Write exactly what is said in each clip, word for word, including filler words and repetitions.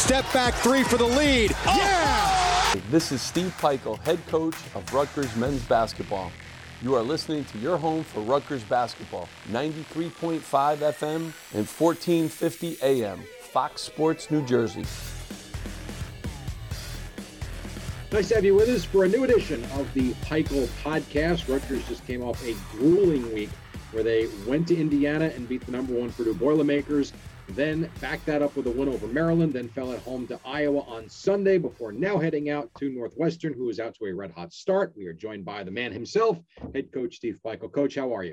Step back three for the lead. Oh! Yeah! This is Steve Pikiell, head coach of Rutgers men's basketball. You are listening to your home for Rutgers basketball, ninety-three point five F M and fourteen fifty A M, Fox Sports New Jersey. Nice to have you with us for a new edition of the Pikiell Podcast. Rutgers just came off a grueling week where they went to Indiana and beat the number one Purdue Boilermakers, then backed that up with a win over Maryland, then fell at home to Iowa on Sunday before now heading out to Northwestern, who is out to a red-hot start. We are joined by the man himself, head coach Steve Pikiell. Coach, how are you?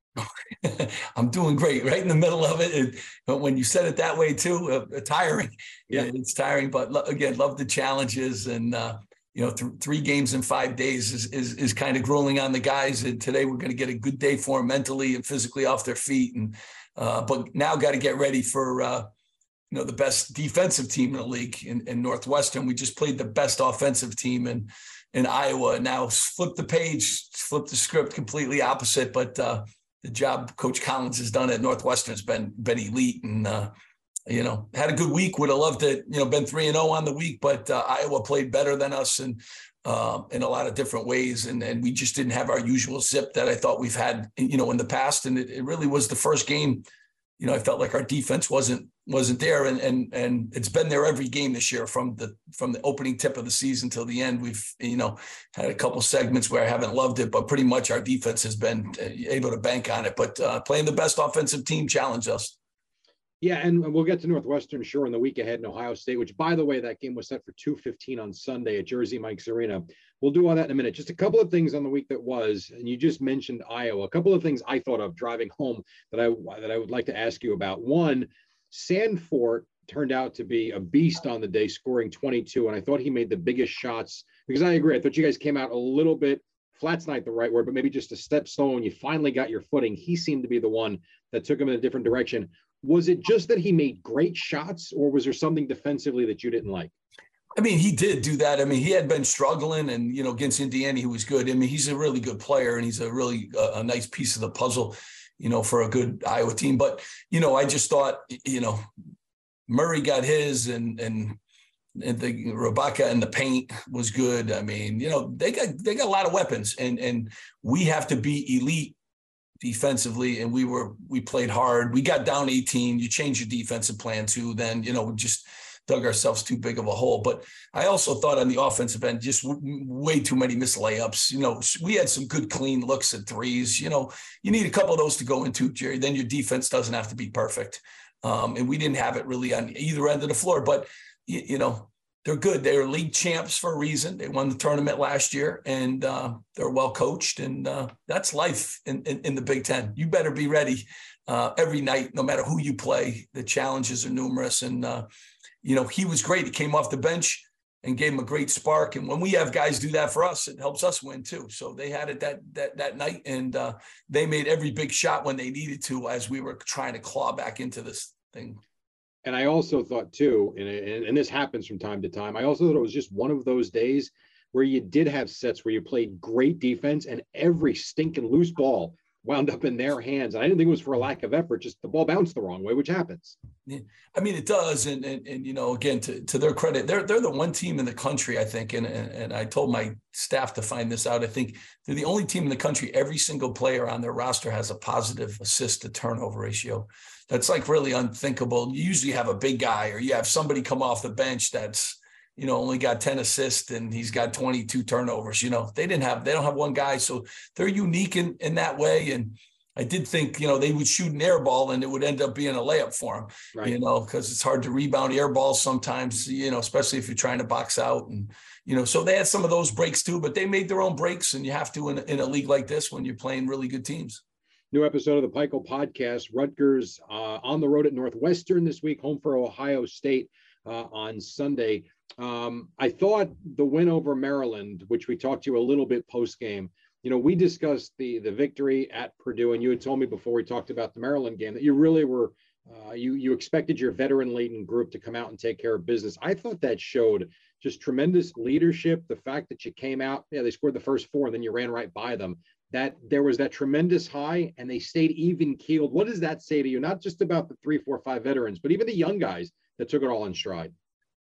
I'm doing great, right in the middle of it. And, but when you said it that way too, uh, tiring. Yeah, it's tiring. But lo- again, love the challenges, and uh, you know, th- three games in five days is is, is kind of grueling on the guys. And today we're going to get a good day for them mentally and physically off their feet. And uh, but now got to get ready for uh, you know the best defensive team in the league in, in Northwestern. We just played the best offensive team in in Iowa. Now flip the page, flip the script completely opposite, but. Uh, The job Coach Collins has done at Northwestern has been been elite, and uh, you know had a good week. Would have loved it, you know, been three and zero on the week, but uh, Iowa played better than us, and uh, in a lot of different ways, and and we just didn't have our usual zip that I thought we've had, you know, in the past. And it, it really was the first game. You know, I felt like our defense wasn't wasn't there, and and and it's been there every game this year from the from the opening tip of the season till the end. We've you know had a couple segments where I haven't loved it, but pretty much our defense has been able to bank on it. But uh, playing the best offensive team challenged us. Yeah, and we'll get to Northwestern, sure, in the week ahead in Ohio State, which, by the way, that game was set for two fifteen on Sunday at Jersey Mike's Arena. We'll do all that in a minute. Just a couple of things on the week that was, and you just mentioned Iowa. A couple of things I thought of driving home that I that I would like to ask you about. One, Sandfort turned out to be a beast on the day, scoring twenty-two, and I thought he made the biggest shots, because I agree. I thought you guys came out a little bit, flat's not the right word, but maybe just a step slow, and you finally got your footing. He seemed to be the one that took him in a different direction. Was it just that he made great shots, or was there something defensively that you didn't like? I mean, he did do that. I mean, he had been struggling, and, you know, against Indiana, he was good. I mean, he's a really good player, and he's a really uh, a nice piece of the puzzle, you know, for a good Iowa team. But, you know, I just thought, you know, Murray got his, and, and, and the Rebecca and the paint was good. I mean, you know, they got, they got a lot of weapons, and, and we have to be elite defensively, and we were we played hard. We got down eighteen. You change your defensive plan too, then you know we just dug ourselves too big of a hole. But I also thought on the offensive end, just w- way too many missed layups. You know, we had some good clean looks at threes. You know, you need a couple of those to go into, Jerry. Then your defense doesn't have to be perfect. Um, and we didn't have it really on either end of the floor. But you, you know. They're good. They're league champs for a reason. They won the tournament last year, and uh, they're well coached. And uh, that's life in, in, in the Big Ten. You better be ready uh, every night, no matter who you play. The challenges are numerous. And, uh, you know, he was great. He came off the bench and gave him a great spark. And when we have guys do that for us, it helps us win too. So they had it that that that night, and uh, they made every big shot when they needed to as we were trying to claw back into this thing. And I also thought too, and, and this happens from time to time, I also thought it was just one of those days where you did have sets where you played great defense and every stinking loose ball wound up in their hands. And I didn't think it was for a lack of effort, just the ball bounced the wrong way, which happens. Yeah. I mean, it does. And, and, and you know, again, to, to their credit, they're they're the one team in the country, I think, and, and, and I told my staff to find this out. I think they're the only team in the country, every single player on their roster has a positive assist to turnover ratio. That's like really unthinkable. You usually have a big guy, or you have somebody come off the bench that's, you know, only got ten assists and he's got twenty-two turnovers. You know, they didn't have, they don't have one guy. So they're unique in, in that way. And I did think, you know, they would shoot an air ball and it would end up being a layup for them, right. You know, because it's hard to rebound air balls sometimes, you know, especially if you're trying to box out. And, you know, so they had some of those breaks too, but they made their own breaks, and you have to in, in a league like this when you're playing really good teams. New episode of the Pikiell Podcast. Rutgers uh, on the road at Northwestern this week, home for Ohio State uh, on Sunday. Um, I thought the win over Maryland, which we talked to you a little bit post-game, you know, we discussed the the victory at Purdue, and you had told me before we talked about the Maryland game that you really were, uh, you you expected your veteran-laden group to come out and take care of business. I thought that showed just tremendous leadership. The fact that you came out, yeah, they scored the first four, and then you ran right by them. That there was that tremendous high, and they stayed even keeled. What does that say to you? Not just about the three, four, five veterans, but even the young guys that took it all in stride.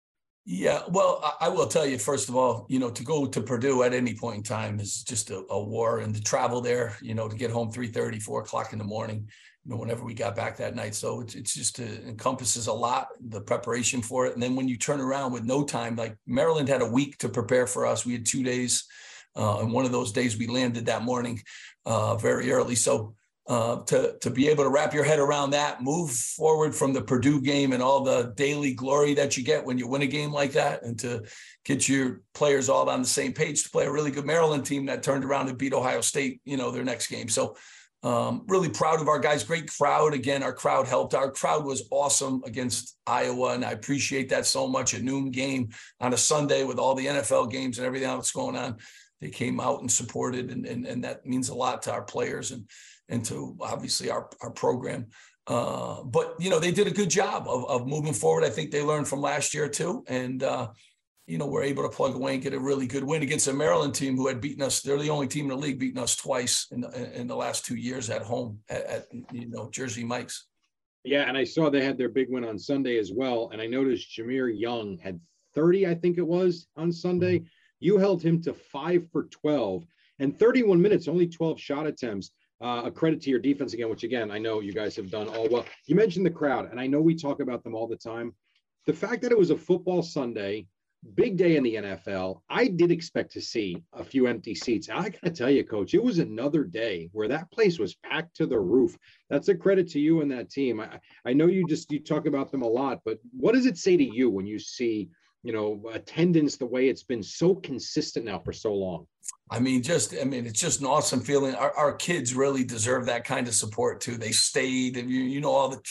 Yeah, well, I, I will tell you, first of all, you know, to go to Purdue at any point in time is just a, a war, and to travel there, you know, to get home three thirty, four o'clock in the morning, you know, whenever we got back that night. So it's, it's just, uh, encompasses a lot, the preparation for it. And then when you turn around with no time, like Maryland had a week to prepare for us. We had two days. Uh, and one of those days we landed that morning uh, very early. So Uh, to to be able to wrap your head around that, move forward from the Purdue game and all the daily glory that you get when you win a game like that, and to get your players all on the same page to play a really good Maryland team that turned around and beat Ohio State, you know, their next game. So um, really proud of our guys. Great crowd. Again, our crowd helped. Our crowd was awesome against Iowa, and I appreciate that so much. A noon game on a Sunday with all the N F L games and everything else going on. They came out and supported, and, and, and that means a lot to our players and and to obviously our, our program. Uh, but, you know, they did a good job of, of moving forward. I think they learned from last year too. And, uh, you know, we're able to plug away and get a really good win against a Maryland team who had beaten us. They're the only team in the league beating us twice in the, in the last two years at home at, at, you know, Jersey Mike's. Yeah, and I saw they had their big win on Sunday as well. And I noticed Jameer Young had thirty, I think it was, on Sunday. You held him to five for twelve and thirty-one minutes, only twelve shot attempts. Uh, a credit to your defense again, which again, I know you guys have done all well. You mentioned the crowd, and I know we talk about them all the time. The fact that it was a football Sunday, big day in the N F L, I did expect to see a few empty seats. I got to tell you, Coach, it was another day where that place was packed to the roof. That's a credit to you and that team. I, I know you just, you talk about them a lot, but what does it say to you when you see, you know, attendance the way it's been so consistent now for so long? I mean, just, I mean, it's just an awesome feeling. Our, our kids really deserve that kind of support too. They stayed, and you, you know, all the,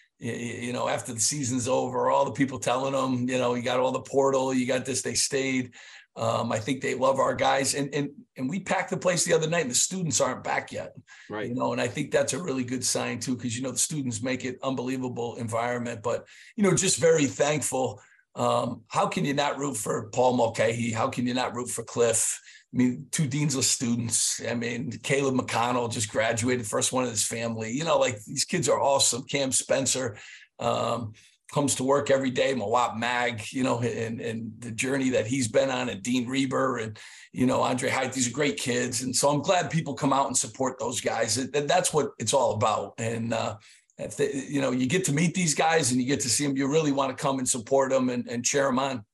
you know, after the season's over, all the people telling them, you know, you got all the portal, you got this, they stayed. Um, I think they love our guys, and, and, and we packed the place the other night, and the students aren't back yet. Right. You know, and I think that's a really good sign too, because, you know, the students make it unbelievable environment, but, you know, just very thankful. Um, how can you not root for Paul Mulcahy? How can you not root for Cliff? I mean, two deansless students. I mean, Caleb McConnell just graduated, first one in his family. You know, like, these kids are awesome. Cam Spencer um, comes to work every day. Mawat Mag, you know, and, and the journey that he's been on, and Dean Reber and, you know, Andre Height. These are great kids. And so I'm glad people come out and support those guys. That's what it's all about. And, uh, if they, you know, you get to meet these guys and you get to see them, you really want to come and support them and, and cheer them on.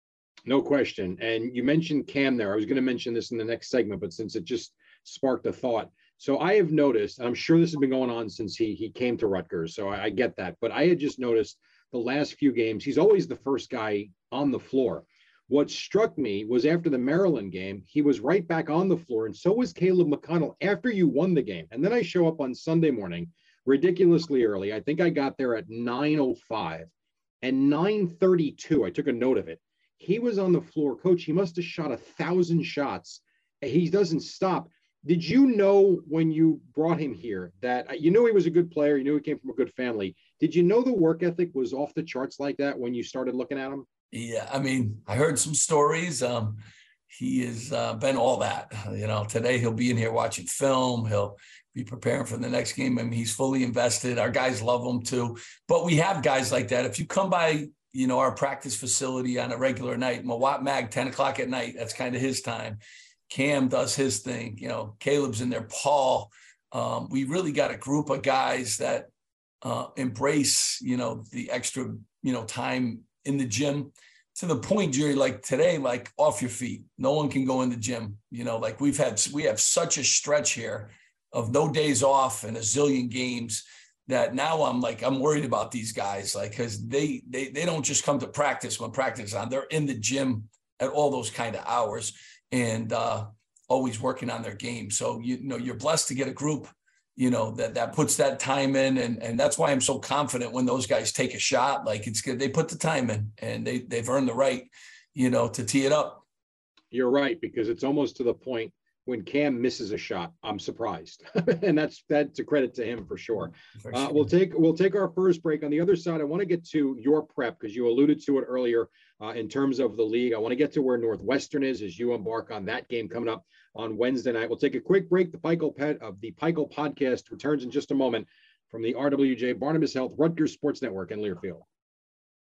No question. And you mentioned Cam there. I was going to mention this in the next segment, but since it just sparked a thought. So I have noticed, and I'm sure this has been going on since he he came to Rutgers, so I, I get that. But I had just noticed the last few games, he's always the first guy on the floor. What struck me was after the Maryland game, he was right back on the floor, and so was Caleb McConnell after you won the game. And then I show up on Sunday morning, ridiculously early. I think I got there at nine oh five, and nine thirty-two, I took a note of it. He was on the floor. Coach, he must have shot a thousand shots. He doesn't stop. Did you know when you brought him here that you knew he was a good player? You knew he came from a good family. Did you know the work ethic was off the charts like that when you started looking at him? Yeah, I mean, I heard some stories. Um, he has uh, been all that. You know, today he'll be in here watching film. He'll be preparing for the next game. I mean, he's fully invested. Our guys love him too. But we have guys like that. If you come by, you know, our practice facility on a regular night, Mawat Mag, ten o'clock at night, that's kind of his time. Cam does his thing. You know, Caleb's in there. Paul. Um, we really got a group of guys that uh, embrace, you know, the extra, you know, time in the gym, to the point, Jerry, like today, like off your feet. No one can go in the gym. You know, like we've had, we have such a stretch here of no days off and a zillion games that now I'm like, I'm worried about these guys, like, because they, they, they don't just come to practice when practice is on. They're in the gym at all those kind of hours and uh, always working on their game. So, you know, you're blessed to get a group, you know, that, that puts that time in. And, and that's why I'm so confident when those guys take a shot, like it's good. They put the time in and they, they've earned the right, you know, to tee it up. You're right, because it's almost to the point when Cam misses a shot, I'm surprised. And that's, that's a credit to him for sure. For sure. Uh, we'll take, we'll take our first break. On the other side, I want to get to your prep because you alluded to it earlier uh, in terms of the league. I want to get to where Northwestern is as you embark on that game coming up on Wednesday night. We'll take a quick break. The Pikel Pet of the Pikel podcast returns in just a moment from the R W J Barnabas Health Rutgers Sports Network in Learfield.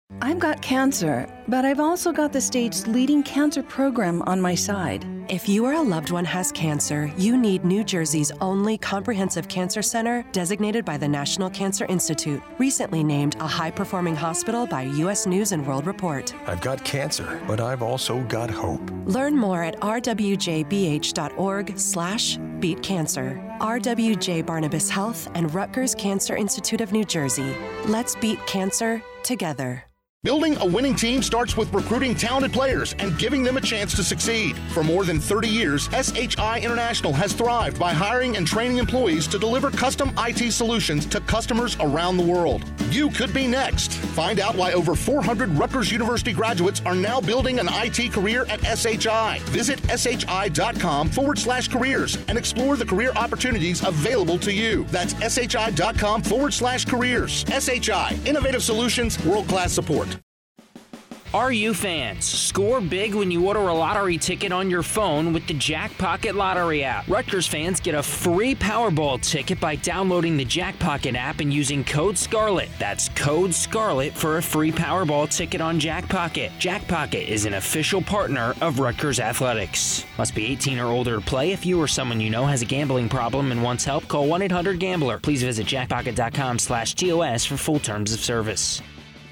I've got cancer, but I've also got the state's leading cancer program on my side. If you or a loved one has cancer, you need New Jersey's only comprehensive cancer center designated by the National Cancer Institute, recently named a high-performing hospital by U S News and World Report. I've got cancer, but I've also got hope. Learn more at r w j b h dot org slash beat cancer. R W J Barnabas Health and Rutgers Cancer Institute of New Jersey. Let's beat cancer together. Building a winning team starts with recruiting talented players and giving them a chance to succeed. For more than thirty years, S H I International has thrived by hiring and training employees to deliver custom I T solutions to customers around the world. You could be next. Find out why over four hundred Rutgers University graduates are now building an I T career at S H I. Visit shi.com forward slash careers and explore the career opportunities available to you. That's shi.com forward slash careers. S H I, innovative solutions, world-class support. Are you fans? Score big when you order a lottery ticket on your phone with the Jackpocket Lottery app. Rutgers fans get a free Powerball ticket by downloading the Jackpocket app and using code SCARLET. That's code SCARLET for a free Powerball ticket on Jackpocket. Jackpocket is an official partner of Rutgers Athletics. Must be eighteen or older to play. If you or someone you know has a gambling problem and wants help, call one eight hundred gambler. Please visit jackpocket.com slash TOS for full terms of service.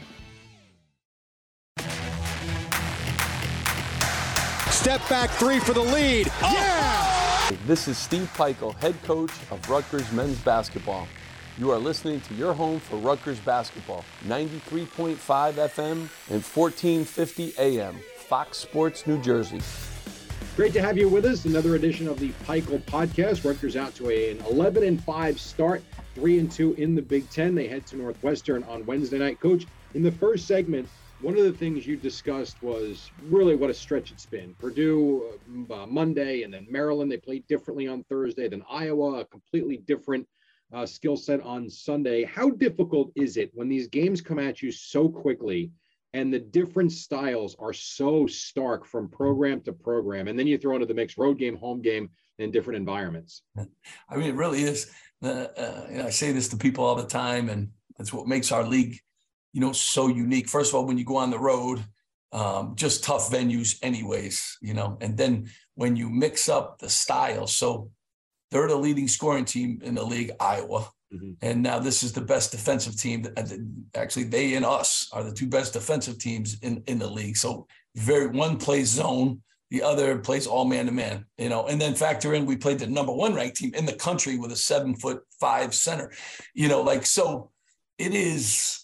Step back three for the lead. Oh! Yeah! This is Steve Pikiell, head coach of Rutgers men's basketball. You are listening to your home for Rutgers basketball, ninety-three point five F M and fourteen fifty A M, Fox Sports New Jersey. Great to have you with us. Another edition of the Pikiell podcast. Rutgers out to a, an eleven and five start, three and two in the Big Ten. They head to Northwestern on Wednesday night. Coach, in the first segment, one of the things you discussed was really what a stretch it's been. Purdue uh, Monday, and then Maryland, they played differently on Thursday. Then Iowa, a completely different uh, skill set on Sunday. How difficult is it when these games come at you so quickly and the different styles are so stark from program to program? And then you throw into the mix road game, home game, in different environments. I mean, it really is. Uh, uh, you know, I say this to people all the time, and that's what makes our league, you know, so unique. First of all, when you go on the road, um, just tough venues anyways, you know, and then when you mix up the styles. So they're the leading scoring team in the league, Iowa. Mm-hmm. And now this is the best defensive team. Actually, they and us are the two best defensive teams in, in the league. So very one plays zone, the other plays all man to man, you know, and then factor in, we played the number one ranked team in the country with a seven foot five center, you know, like, so it is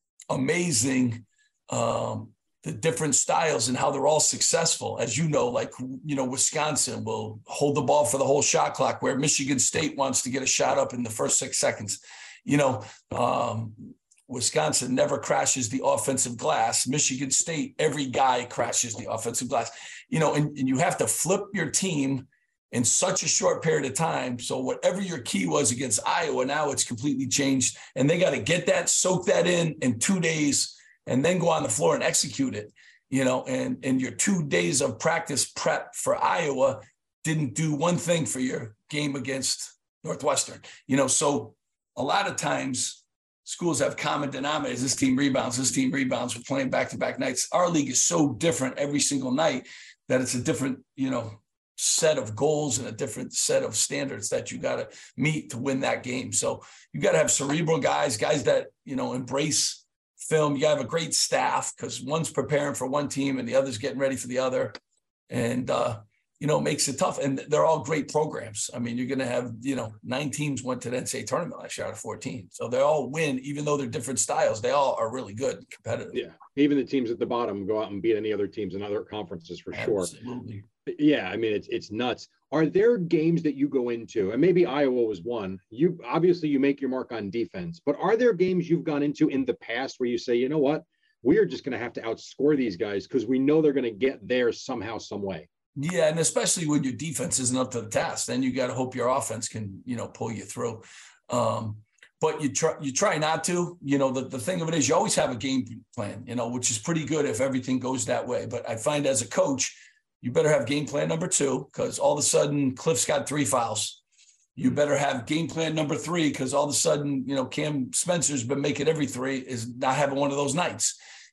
amazing, um, the different styles and how they're all successful. As you know, like, you know, Wisconsin will hold the ball for the whole shot clock, where Michigan State wants to get a shot up in the first six seconds. You know, um, Wisconsin never crashes the offensive glass. Michigan State, every guy crashes the offensive glass. You know, and, and you have to flip your team in such a short period of time. So whatever your key was against Iowa, now it's completely changed. And they got to get that, soak that in in two days, and then go on the floor and execute it, you know, and, and your two days of practice prep for Iowa didn't do one thing for your game against Northwestern, you know. So a lot of times schools have common denominators. This team rebounds, this team rebounds. We're playing back-to-back nights. Our league is so different every single night that it's a different, you know, set of goals and a different set of standards that you got to meet to win that game. So you got to have cerebral guys, guys that, you know, embrace film. You got to have a great staff, because one's preparing for one team and the other's getting ready for the other. And, uh, you know, makes it tough. And they're all great programs. I mean, you're going to have, you know, nine teams went to the N C double A tournament last year out of fourteen. So they all win, even though they're different styles. They all are really good, competitive. Yeah. Even the teams at the bottom go out and beat any other teams in other conferences for sure. Absolutely. Yeah. I mean, it's, it's nuts. Are there games that you go into, and maybe Iowa was one, you obviously you make your mark on defense, but are there games you've gone into in the past where you say, you know what, we are just going to have to outscore these guys because we know they're going to get there somehow, some way? Yeah, and especially when your defense isn't up to the task, then you got to hope your offense can, you know, pull you through. Um, but you try, you try not to. You know, the, the thing of it is you always have a game plan, you know, which is pretty good if everything goes that way. But I find as a coach, you better have game plan number two, because all of a sudden Cliff's got three fouls. You better have game plan number three, because all of a sudden, you know, Cam Spencer's been making every three, is not having one of those nights.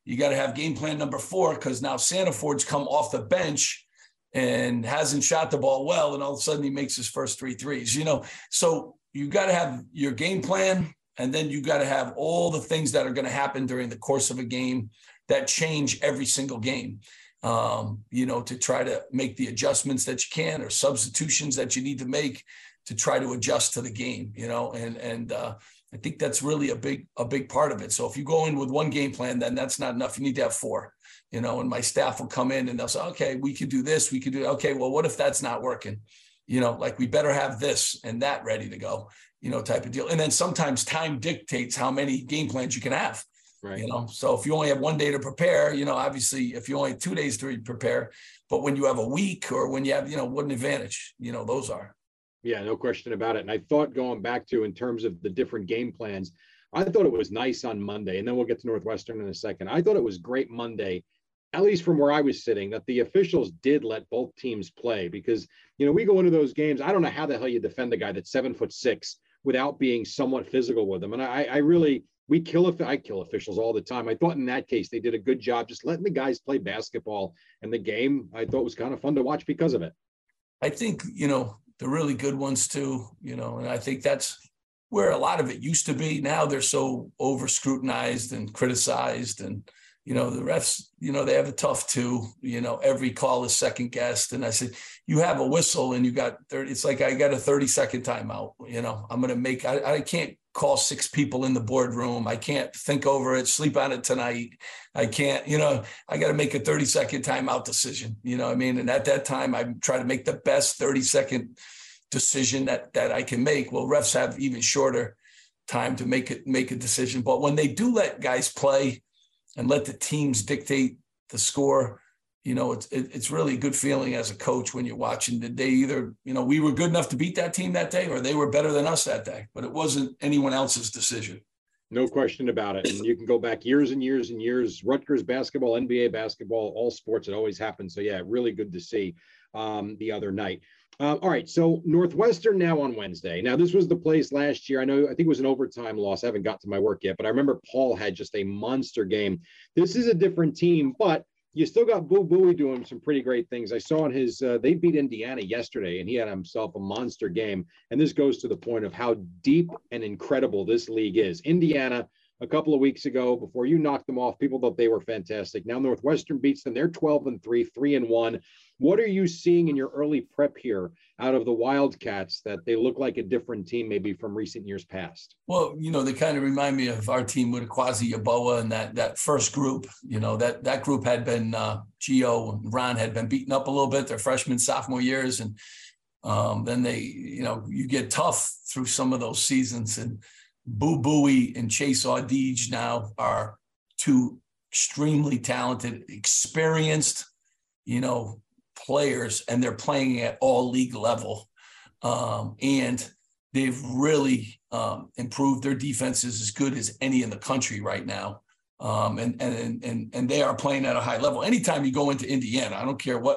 You got to have game plan number four, because now Sandiford's come off the bench and hasn't shot the ball well, and all of a sudden he makes his first three threes, you know. So you got to have your game plan, and then you got to have all the things that are going to happen during the course of a game that change every single game, um, you know, to try to make the adjustments that you can, or substitutions that you need to make to try to adjust to the game, you know, and, and uh, I think that's really a big, a big part of it. So if you go in with one game plan, then that's not enough. You need to have four, you know, and my staff will come in and they'll say, okay, we could do this. We could do, okay, well, what if that's not working? You know, like we better have this and that ready to go, you know, type of deal. And then sometimes time dictates how many game plans you can have, right? You know, so if you only have one day to prepare, you know, obviously if you only have two days to prepare, but when you have a week, or when you have, you know, what an advantage, you know, those are. Yeah, no question about it. And I thought, going back to, in terms of the different game plans, I thought it was nice on Monday, and then we'll get to Northwestern in a second. I thought it was great Monday, at least from where I was sitting, that the officials did let both teams play, because, you know, we go into those games, I don't know how the hell you defend a guy that's seven foot six without being somewhat physical with him. And I, I really, we kill, I kill officials all the time. I thought in that case, they did a good job just letting the guys play basketball, and the game I thought was kind of fun to watch because of it. I think, you know, the really good ones too, you know, and I think that's where a lot of it used to be. Now they're so over scrutinized and criticized, and, you know, the refs, you know, they have it tough too. You know, every call is second guessed. And I said, you have a whistle and you got thirty, it's like, I got a thirty second timeout. You know, I'm going to make, I, I can't call six people in the boardroom. I can't think over it, sleep on it tonight. I can't, you know, I got to make a thirty second timeout decision, you know what I mean? And at that time, I try to make the best thirty second decision that, that I can make. Well, refs have even shorter time to make it, make a decision. But when they do let guys play and let the teams dictate the score, you know, it's, it, it's really a good feeling as a coach when you're watching. Did they either, you know, we were good enough to beat that team that day, or they were better than us that day, but it wasn't anyone else's decision. No question about it. And you can go back years and years and years, Rutgers basketball, N B A basketball, all sports, it always happens. So yeah, really good to see um, the other night. Uh, all right, so Northwestern now on Wednesday. Now, this was the place last year. I know, I think it was an overtime loss. I haven't got to my work yet, but I remember Paul had just a monster game. This is a different team, but you still got Boo Buie doing some pretty great things. I saw in his, uh, they beat Indiana yesterday, and he had himself a monster game. And this goes to the point of how deep and incredible this league is. Indiana, a couple of weeks ago, before you knocked them off, people thought they were fantastic. Now Northwestern beats them. They're twelve and three, three and one. What are you seeing in your early prep here out of the Wildcats that they look like a different team maybe from recent years past? Well, you know, they kind of remind me of our team with Quasi Yaboa and that that first group. You know, that that group had been, uh, Gio and Ron had been beaten up a little bit their freshman, sophomore years. And um, then they, you know, you get tough through some of those seasons. And Boo Buie and Chase Audige now are two extremely talented, experienced, you know, players, and they're playing at all league level. Um, and they've really um, improved. Their defense is as good as any in the country right now. Um, and, and, and, and they are playing at a high level. Anytime you go into Indiana, I don't care what,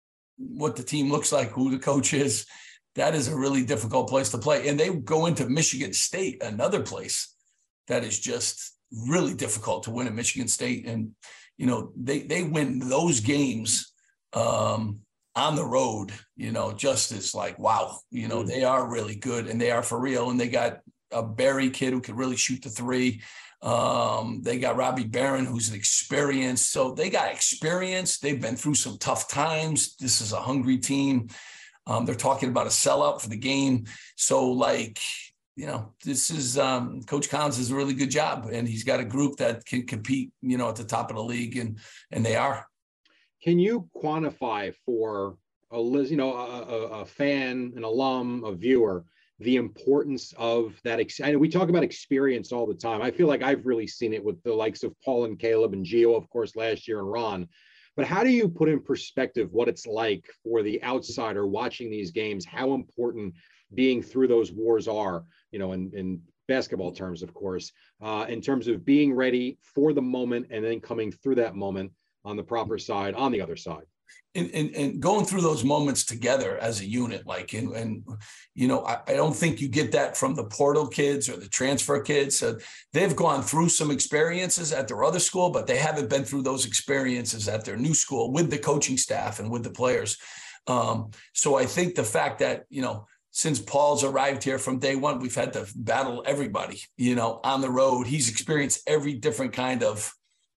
what the team looks like, who the coach is, that is a really difficult place to play. And they go into Michigan State, another place that is just really difficult to win at Michigan State. And, you know, they, they win those games um, on the road, you know, just as like, wow, you know, mm-hmm. They are really good and they are for real. And they got a Barry kid who could really shoot the three. Um, they got Robbie Barron, who's an experienced. So they got experience. They've been through some tough times. This is a hungry team. Um, they're talking about a sellout for the game. So, like, you know, this is um, Coach Collins does a really good job, and he's got a group that can compete, you know, at the top of the league, and and they are. Can you quantify for a you know a, a, a fan, an alum, a viewer, the importance of that? Ex- I know we talk about experience all the time. I feel like I've really seen it with the likes of Paul and Caleb and Gio, of course, last year, and Ron. But how do you put in perspective what it's like for the outsider watching these games, how important being through those wars are, you know, in, in basketball terms, of course, uh, in terms of being ready for the moment and then coming through that moment on the proper side, on the other side? and, and, and going through those moments together as a unit, like, and, and you know, I, I don't think you get that from the portal kids or the transfer kids. Uh, they've gone through some experiences at their other school, but they haven't been through those experiences at their new school with the coaching staff and with the players. Um, so I think the fact that, you know, since Paul's arrived here from day one, we've had to battle everybody, you know, on the road. He's experienced every different kind of,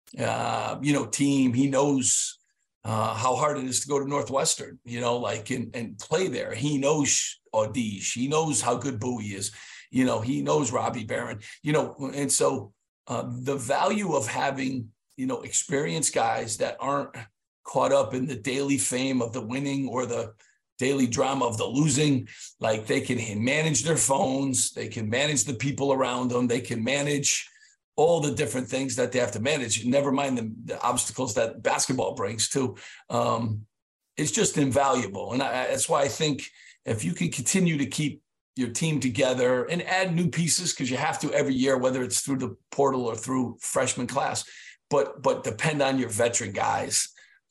uh, you know, team. He knows uh, how hard it is to go to Northwestern, you know, like, and, and play there. He knows Audige. He knows how good Bowie is. You know, he knows Robbie Barron, you know, and so uh, the value of having, you know, experienced guys that aren't caught up in the daily fame of the winning or the daily drama of the losing, like they can manage their phones, they can manage the people around them, they can manage all the different things that they have to manage, never mind the, the obstacles that basketball brings too. Um, it's just invaluable. And I, that's why I think if you can continue to keep your team together and add new pieces, because you have to every year, whether it's through the portal or through freshman class, but, but depend on your veteran guys,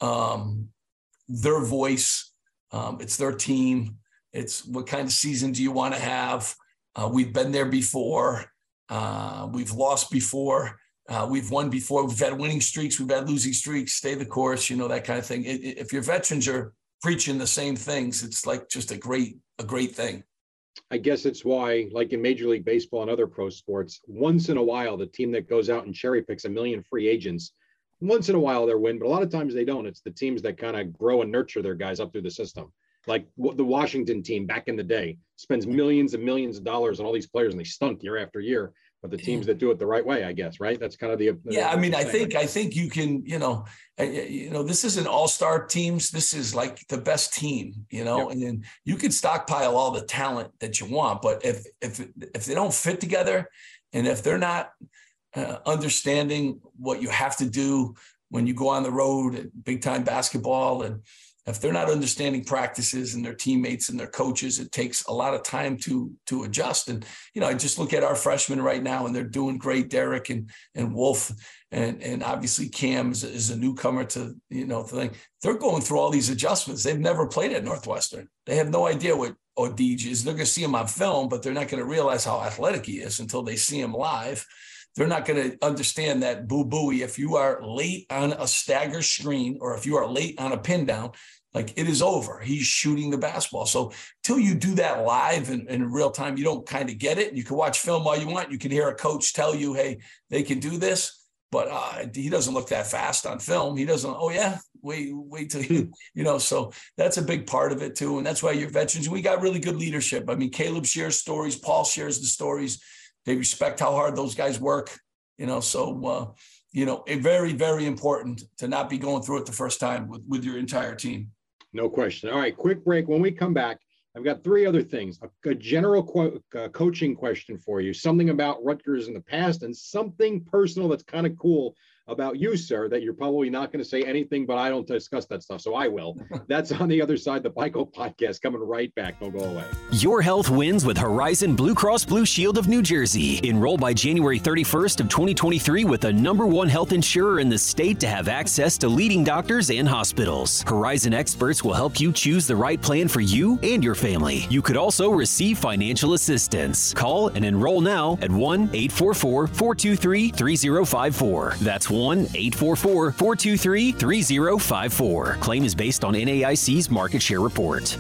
um, their voice. Um, it's their team. It's what kind of season do you want to have? Uh, we've been there before. Uh, we've lost before. Uh, we've won before. We've had winning streaks. We've had losing streaks. Stay the course, you know, that kind of thing. It, it, if your veterans are preaching the same things, it's like just a great, a great thing. I guess it's why, like in Major League Baseball and other pro sports, once in a while, the team that goes out and cherry picks a million free agents, once in a while they'll win, but a lot of times they don't. It's the teams that kind of grow and nurture their guys up through the system. Like the Washington team back in the day spends millions and millions of dollars on all these players and they stunk year after year. But the teams that do it the right way, I guess, right? That's kind of the. the yeah, I mean, I thing. think I think you can, you know, you know, this isn't all-star teams. This is like the best team, you know, yep. And then you can stockpile all the talent that you want, but if if if they don't fit together, and if they're not uh, understanding what you have to do when you go on the road at big time basketball, and if they're not understanding practices and their teammates and their coaches, it takes a lot of time to to adjust. And, you know, I just look at our freshmen right now and they're doing great. Derek and and Wolf and and obviously Cam is, is a newcomer to, you know, the thing. They're going through all these adjustments. They've never played at Northwestern. They have no idea what Audige is. They're going to see him on film, but they're not going to realize how athletic he is until they see him live. They're not going to understand that Boo Buie, if you are late on a stagger screen or if you are late on a pin down, like it is over. He's shooting the basketball. So till you do that live and in real time, you don't kind of get it. You can watch film all you want. You can hear a coach tell you, hey, they can do this, but uh, he doesn't look that fast on film. He doesn't, oh yeah, wait, wait till you, you know, so that's a big part of it too. And that's why your veterans, we got really good leadership. I mean, Caleb shares stories. Paul shares the stories. They respect how hard those guys work, you know, so, uh, you know, it very, very important to not be going through it the first time with, with your entire team. No question. All right, quick break. When we come back, I've got three other things. A, a general qu- uh, coaching question for you, something about Rutgers in the past, and something personal that's kind of cool about you, sir, that you're probably not going to say anything, but I don't discuss that stuff, so I will. That's on the other side, the Pico Podcast, coming right back. Don't go away. Your health wins with Horizon Blue Cross Blue Shield of New Jersey. Enroll by January thirty-first of twenty twenty-three with the number one health insurer in the state to have access to leading doctors and hospitals. Horizon experts will help you choose the right plan for you and your family. You could also receive financial assistance. Call and enroll now at one eight four four, four two three, three zero five four. That's one eight four four, four two three, three zero five four. Claim is based on N A I C's market share report.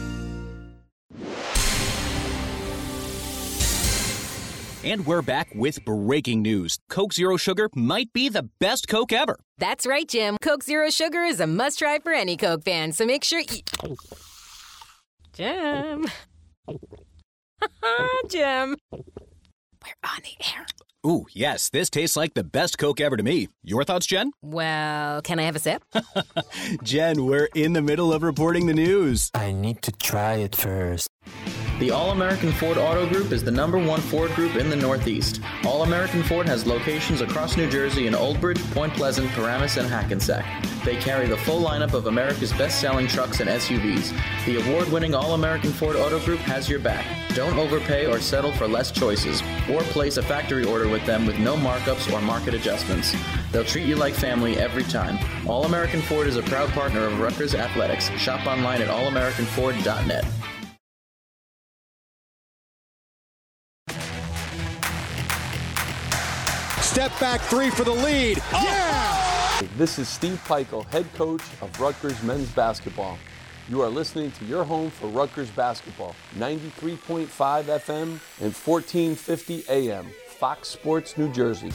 And we're back with breaking news. Coke Zero Sugar might be the best Coke ever. That's right, Jim. Coke Zero Sugar is a must-try for any Coke fan, so make sure you... Jim. Jim. We're on the air. Ooh, yes, this tastes like the best Coke ever to me. Your thoughts, Jen? Well, can I have a sip? Jen, we're in the middle of reporting the news. I need to try it first. The All-American Ford Auto Group is the number one Ford group in the Northeast. All-American Ford has locations across New Jersey in Old Bridge, Point Pleasant, Paramus, and Hackensack. They carry the full lineup of America's best-selling trucks and S U Vs. The award-winning All-American Ford Auto Group has your back. Don't overpay or settle for less choices, or place a factory order with them with no markups or market adjustments. They'll treat you like family every time. All-American Ford is a proud partner of Rutgers Athletics. Shop online at all american ford dot net. Step back three for the lead. Yeah! This is Steve Peichel, head coach of Rutgers men's basketball. You are listening to your home for Rutgers basketball, ninety-three point five F M and fourteen fifty A M, Fox Sports New Jersey.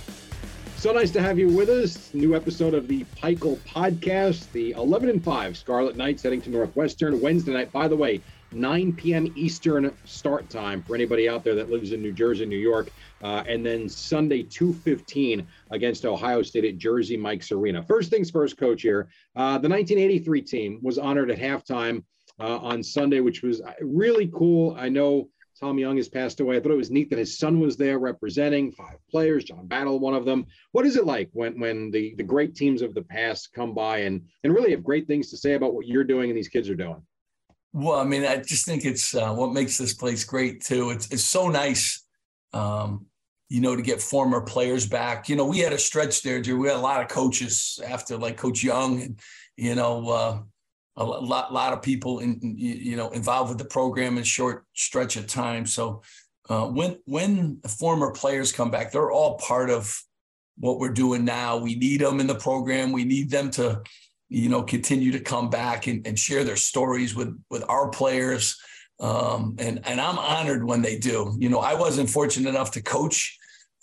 So nice to have you with us. New episode of the Peichel podcast, the eleven and five Scarlet Knights heading to Northwestern Wednesday night. By the way, nine p.m. Eastern start time for anybody out there that lives in New Jersey, New York. Uh, and then Sunday, two fifteen against Ohio State at Jersey Mike's Arena. First things first, Coach here. Uh, the nineteen eighty-three team was honored at halftime uh, on Sunday, which was really cool. I know Tom Young has passed away. I thought it was neat that his son was there representing five players, John Battle, one of them. What is it like when when the, the great teams of the past come by and, and really have great things to say about what you're doing and these kids are doing? Well, I mean, I just think it's uh, what makes this place great, too. It's it's so nice, um, you know, to get former players back. You know, we had a stretch there, Drew. We had a lot of coaches after, like Coach Young, and, you know, uh, a lot, lot of people, in, you know, involved with the program in a short stretch of time. So uh, when when former players come back, they're all part of what we're doing now. We need them in the program. We need them to, you know, continue to come back and, and share their stories with, with our players. Um, and, and I'm honored when they do. You know, I wasn't fortunate enough to coach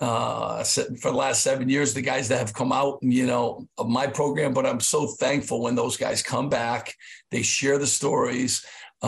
uh, for the last seven years, the guys that have come out, you know, of my program, but I'm so thankful when those guys come back, they share the stories.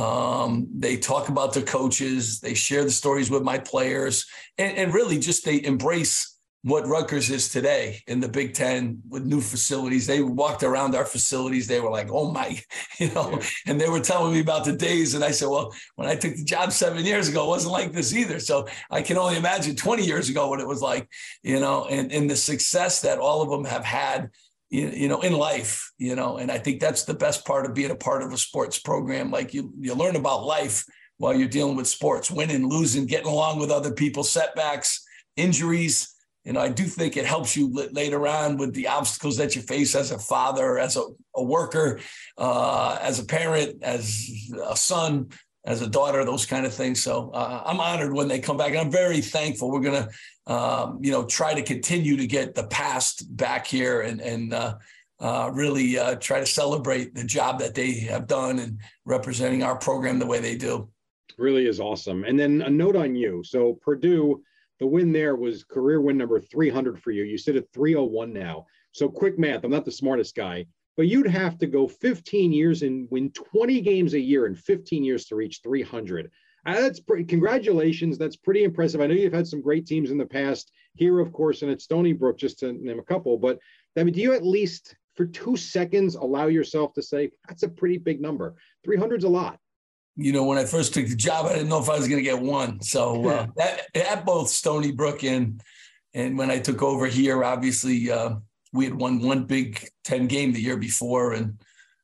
Um, they talk about their coaches, they share the stories with my players, and, and really just they embrace what Rutgers is today in the Big Ten with new facilities. They walked around our facilities. They were like, oh my, you know, yeah. And they were telling me about the days. And I said, well, when I took the job seven years ago, it wasn't like this either. So I can only imagine twenty years ago what it was like, you know, and, and the success that all of them have had, you, you know, in life, you know, and I think that's the best part of being a part of a sports program. Like you, you learn about life while you're dealing with sports, winning, losing, getting along with other people, setbacks, injuries. You know, I do think it helps you later on with the obstacles that you face as a father, as a, a worker, uh, as a parent, as a son, as a daughter, those kind of things. So uh, I'm honored when they come back. And I'm very thankful. We're going to, um, you know, try to continue to get the past back here and, and uh, uh, really uh, try to celebrate the job that they have done and representing our program the way they do. Really is awesome. And then a note on you. So Purdue, the win there was career win number three hundred for you. You sit at three oh one now. So quick math, I'm not the smartest guy, but you'd have to go fifteen years and win twenty games a year in fifteen years to reach three hundred. Uh, that's pretty, congratulations. That's pretty impressive. I know you've had some great teams in the past here, of course, and at Stony Brook, just to name a couple, but I mean, do you at least for two seconds allow yourself to say, that's a pretty big number? three hundred's a lot. You know, when I first took the job, I didn't know if I was going to get one. So uh, at, at both Stony Brook and and when I took over here, obviously uh, we had won one Big Ten game the year before, and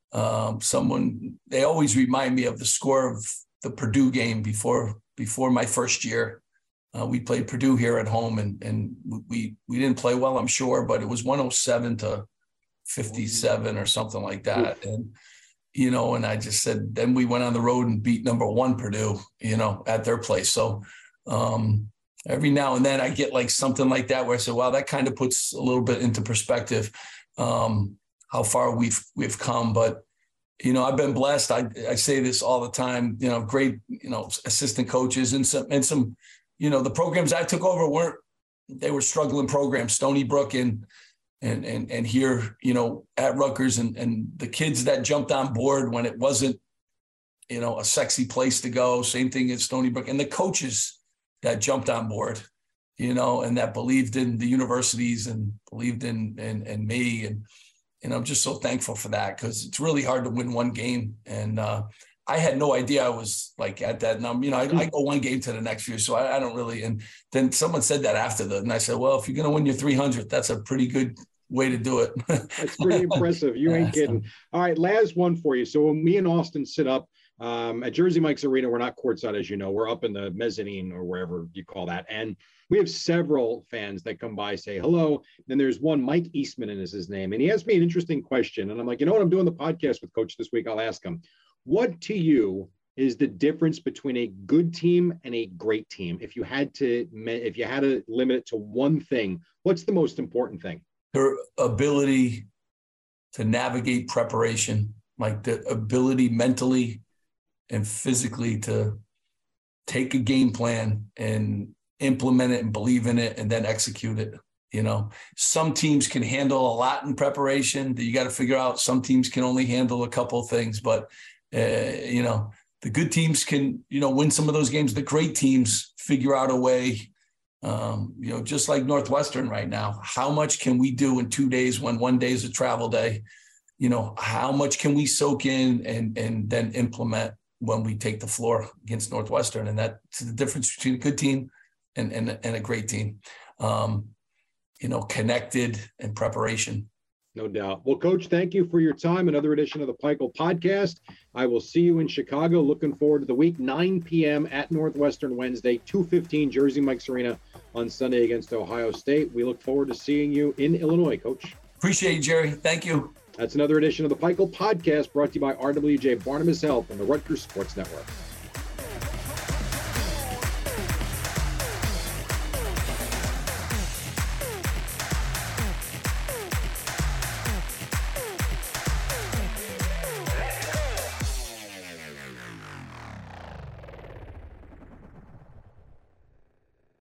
um, someone they always remind me of the score of the Purdue game before before my first year. Uh, we played Purdue here at home, and and we we didn't play well, I'm sure, but it was one oh seven to fifty-seven or something like that, and. You know, and I just said, then we went on the road and beat number one Purdue, you know, at their place. So um, every now and then I get like something like that where I say, wow, that kind of puts a little bit into perspective um, how far we've we've come. But, you know, I've been blessed. I, I say this all the time, you know, great, you know, assistant coaches and some, and some, you know, the programs I took over weren't, they were struggling programs, Stony Brook and And and and here, you know, at Rutgers and, and the kids that jumped on board when it wasn't, you know, a sexy place to go. Same thing at Stony Brook. And the coaches that jumped on board, you know, and that believed in the universities and believed in in, in me. And, and I'm just so thankful for that because it's really hard to win one game. And uh, I had no idea I was like at that number. You know, I, I go one game to the next few, so I, I don't really. And then someone said that after the, and I said, well, if you're going to win your three hundredth, that's a pretty good way to do it. That's pretty impressive. You ain't kidding. All right, last one for you. So when me and Austin sit up um, at Jersey Mike's Arena, we're not courtside, as you know. We're up in the mezzanine or wherever you call that. And we have several fans that come by, say hello. Then there's one, Mike Eastman is his name. And he asked me an interesting question. And I'm like, you know what? I'm doing the podcast with Coach this week. I'll ask him, what to you is the difference between a good team and a great team? If you had to, if you had to limit it to one thing, what's the most important thing? Their ability to navigate preparation, like the ability mentally and physically to take a game plan and implement it and believe in it and then execute it. You know, some teams can handle a lot in preparation that you got to figure out. Some teams can only handle a couple of things, but uh, you know, the good teams can, you know, win some of those games. The great teams figure out a way, um, you know, just like Northwestern right now. How much can we do in two days when one day is a travel day? You know, how much can we soak in and and then implement when we take the floor against Northwestern? And that's the difference between a good team and and, and a great team. Um, you know, connected and preparation. No doubt. Well, Coach, thank you for your time. Another edition of the Pikel Podcast. I will see you in Chicago. Looking forward to the week. nine p.m. at Northwestern Wednesday, two fifteen Jersey Mike's Arena on Sunday against Ohio State. We look forward to seeing you in Illinois, Coach. Appreciate you, Jerry. Thank you. That's another edition of the Pikel Podcast brought to you by R W J Barnabas Health and the Rutgers Sports Network.